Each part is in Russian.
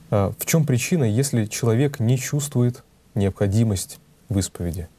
В чем причина, если человек не чувствует необходимость в исповеди?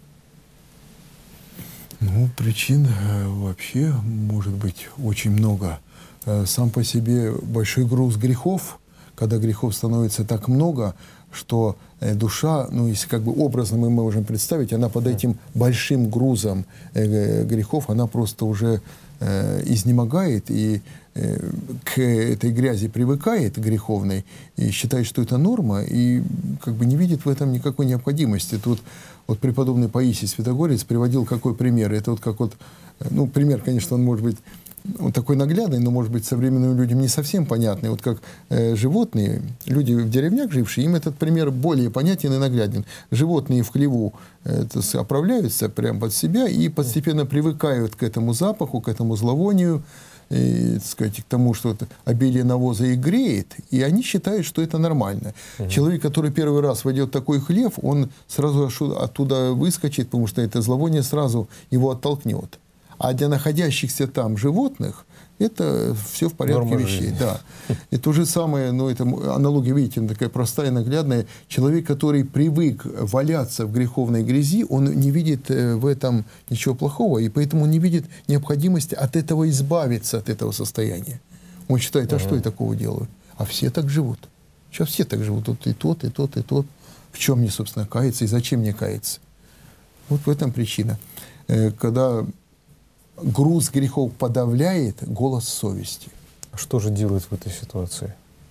Ну, причин вообще может быть очень много. Сам по себе большой груз грехов, когда грехов становится так много, что душа, ну, если как бы образно мы можем представить, она под этим большим грузом грехов, она просто уже изнемогает и к этой грязи привыкает греховной и считает, что это норма, и как бы не видит в этом никакой необходимости. Тут вот преподобный Паисий Святогорец приводил какой пример. Это вот как вот, ну, пример, конечно, он может быть он такой наглядный, но, может быть, современным людям не совсем понятный. Вот как животные, люди в деревнях жившие, им этот пример более понятен и нагляден. Животные в хлеву оправляются прямо под себя и постепенно привыкают к этому запаху, к этому зловонию, и, так сказать, к тому, что обилие навоза их греет, и они считают, что это нормально. Человек, который первый раз войдет в такой хлев, он сразу оттуда выскочит, потому что это зловоние сразу его оттолкнет. А для находящихся там животных это все в порядке вещей. Да. И то же самое, но это аналогия, видите, такая простая, наглядная. Человек, который привык валяться в греховной грязи, он не видит в этом ничего плохого, и поэтому не видит необходимости от этого избавиться, от этого состояния. Он считает, а что я такого делаю? А все так живут. Сейчас все так живут. Вот и тот, и тот, и тот. В чем мне, собственно, каяться и зачем мне каяться? Вот в этом причина. Когда груз грехов подавляет голос совести. Что же делать в этой ситуации?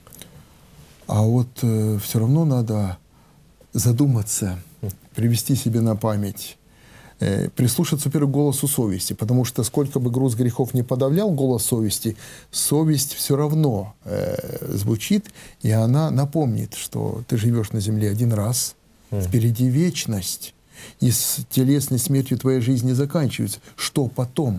А вот все равно надо задуматься, привести себе на память, прислушаться, во-первых, к голосу совести, потому что сколько бы груз грехов не подавлял голос совести, совесть все равно звучит, и она напомнит, что ты живешь на земле один раз, впереди вечность. И с телесной смертью твоя жизнь не заканчивается. Что потом?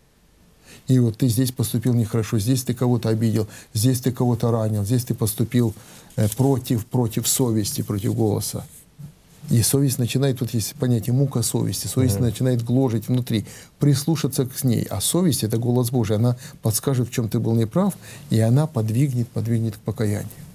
И вот ты здесь поступил нехорошо, здесь ты кого-то обидел, здесь ты кого-то ранил, здесь ты поступил против совести, против голоса. И совесть начинает, вот есть понятие мука совести, совесть начинает гложить внутри, прислушаться к ней. А совесть — это голос Божий, она подскажет, в чем ты был неправ, и она подвигнет к покаянию.